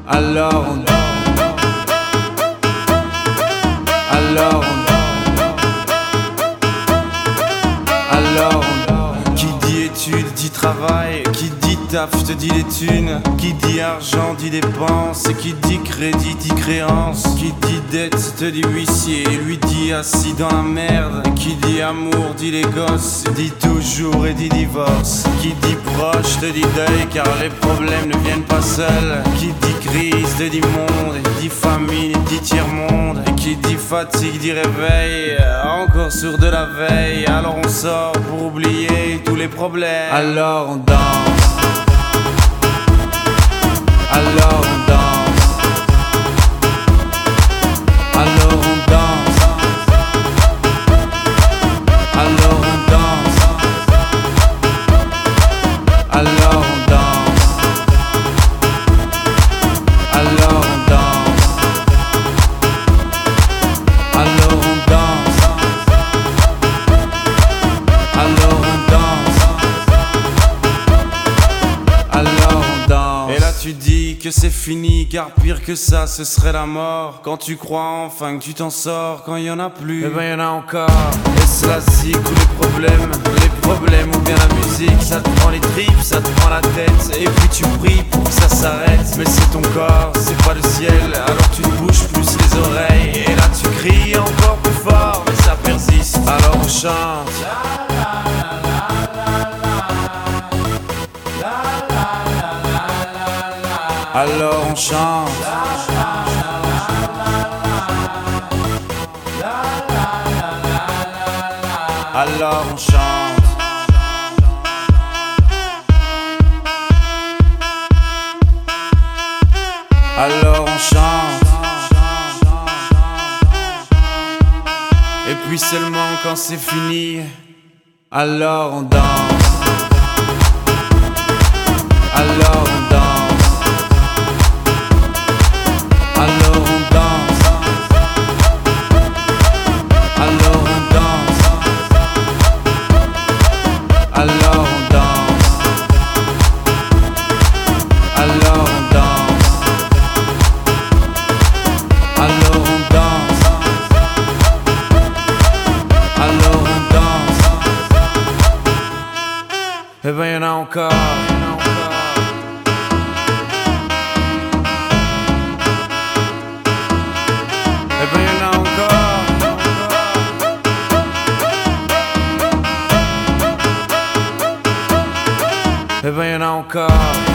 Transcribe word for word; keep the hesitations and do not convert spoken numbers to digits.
Alors on Alors on Alors on Qui dit études dit travail, qui dit taf te dit les thunes, qui dit argent dit dépenses, et qui dit crédit dit créance, qui dit dette te dit huissier, et lui dit assis dans la merde, et qui dit amour dit les gosses, dit toujours et dit divorce, qui dit proche te dit deuil car les problèmes ne viennent pas seuls, qui dit crise te dit monde, et dit famine et dit tiers-monde, et qui dit fatigue dit réveil, encore sourd de la veille, alors on sort pour oublier tous les problèmes. Alors on danse, alors on danse, alors on danse, alors on danse, alors on danse, alors on danse, alors on danse, alors on danse, alors on danse. Et là tu dis que c'est fini, car pire que ça ce serait la mort. Quand tu crois enfin que tu t'en sors, quand il y en a plus, eh ben y en a encore. Et cela zig ou les problèmes, les problèmes ou bien la musique, ça te prend les tripes, ça te prend la tête, et puis tu pries pour que ça s'arrête. Mais c'est ton corps, c'est pas le ciel, alors tu te bouges plus les oreilles, et là tu cries encore plus fort, mais ça persiste, alors on chante. Alors on chante. Alors on chante. Alors on chante. Et puis seulement quand c'est fini, alors on danse. Alors on danse. Alors on danse, alors on danse, alors on danse, alors on danse, alors on danse, alors on danse. Eh ben y'en a encore. Eh ben y'en a encore. Eh ben y'en a encore.